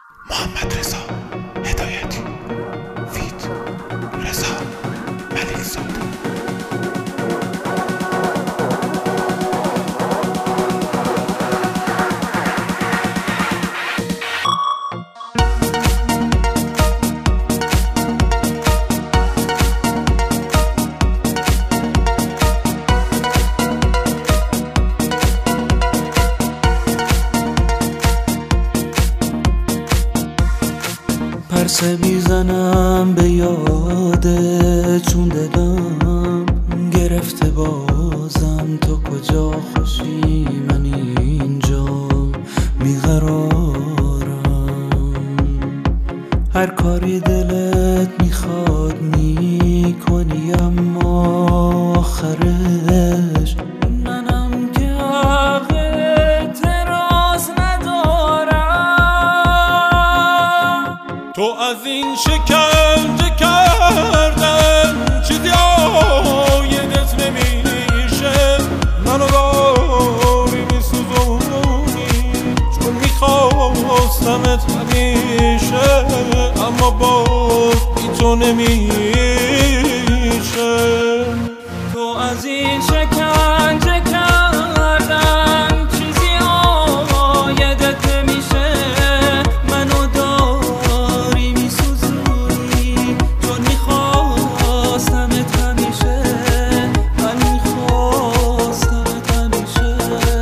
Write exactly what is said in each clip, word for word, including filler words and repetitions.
محمد رضا هدایتی فیت رضا ملک زاده. پرسه میزنم به یاده چون دلم گرفته بازم. تو کجا خوشی من اینجا بیقرارم. هر کاری دلت میخواد میکنی اما آخرش منم که حق اعتراض ندارم. تو از این شکنجه کردن چیزی آیدت نمیشه. منو داری میسوزونی چون میخواستمت همیشه، اما باز بی تو نمیشه. تو از این شکنجه کردن چیزی آیدت نمیشه. منو داری میسوزونی چون میخواستمت همیشه. من میخواستمت همیشه.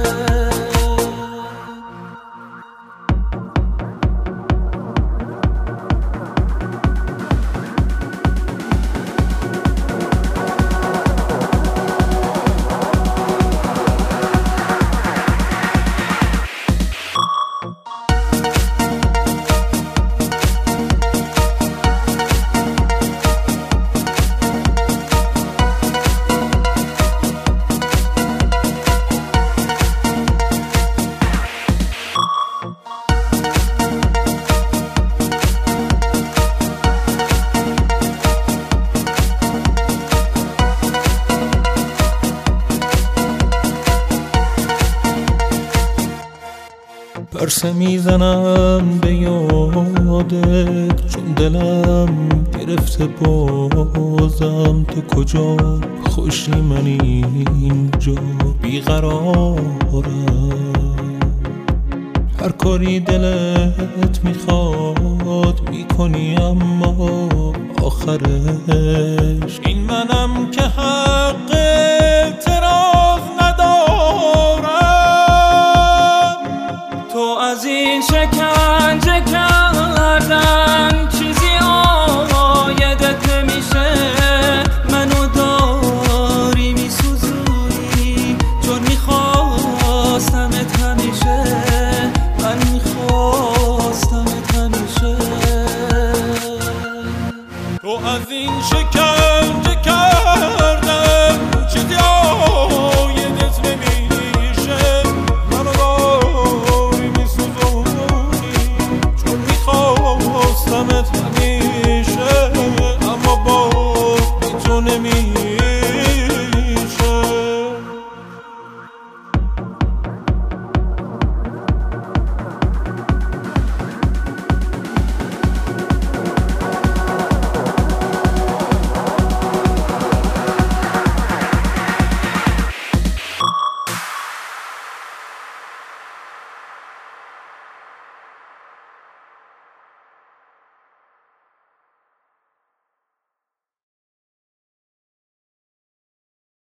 پرسه میزنم به یادت چون دلم گرفته بازم. تو کجا خوشی من اینجا بیقرارم. هر کاری دلت میخواد میکنی اما آخرش این منم که حق اعتراض ندارم. تو از این شکنجه کردن